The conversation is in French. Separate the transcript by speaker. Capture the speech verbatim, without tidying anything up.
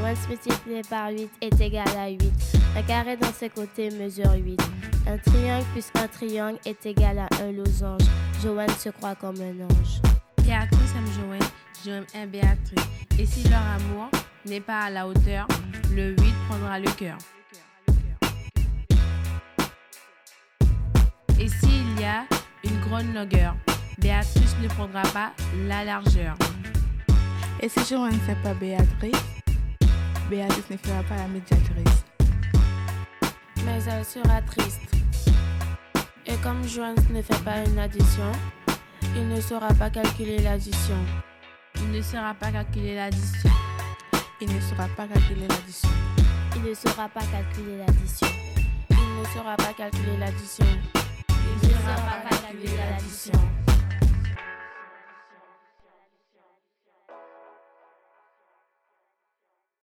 Speaker 1: Joanne multiplié par huit est égal à huit. Un carré dans ses côtés mesure huit. Un triangle plus un triangle est égal à un losange. Joanne se croit comme un ange.
Speaker 2: Béatrice aime Joanne, Joanne aime Béatrice. Et si leur amour n'est pas à la hauteur, le huit prendra le cœur. Et s'il y a une grande longueur, Béatrice ne prendra pas la largeur.
Speaker 3: Et si Joanne ne fait pas Béatrice, Béatrice ne fera pas la médiatrice.
Speaker 4: Mais elle sera triste. Et comme Joanne ne fait pas une addition, il ne saura pas calculer l'addition.
Speaker 2: Il ne saura pas calculer l'addition.
Speaker 3: Il ne saura pas calculer l'addition.
Speaker 1: Il ne saura pas calculer l'addition.
Speaker 4: Il ne saura pas calculer l'addition.
Speaker 1: Il ne saura pas calculer l'addition.